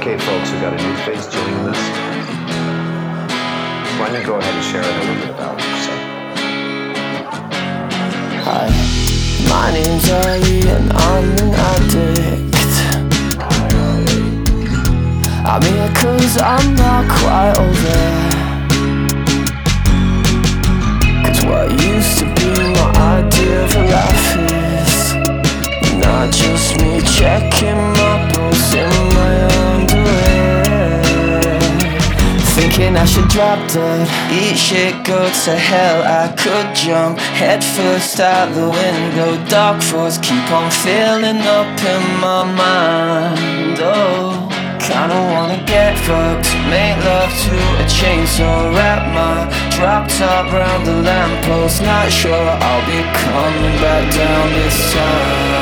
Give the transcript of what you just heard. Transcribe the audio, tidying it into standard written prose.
Okay, folks, we've got a new face joining us. Why don't you go ahead and share a little bit about yourself? Hi, my name's Ali and I'm an addict. I'm here cause I'm not quite over. Cause what used to be my idea of a life is not just me checking my pulse in my underwear, thinking I should drop dead, eat shit, go to hell. I could jump head first out the window. Dark thoughts keep on filling up in my mind. Oh, kinda wanna get fucked, make love to a chainsaw, wrap my drop top round the lamppost. Not sure I'll be coming back down this time.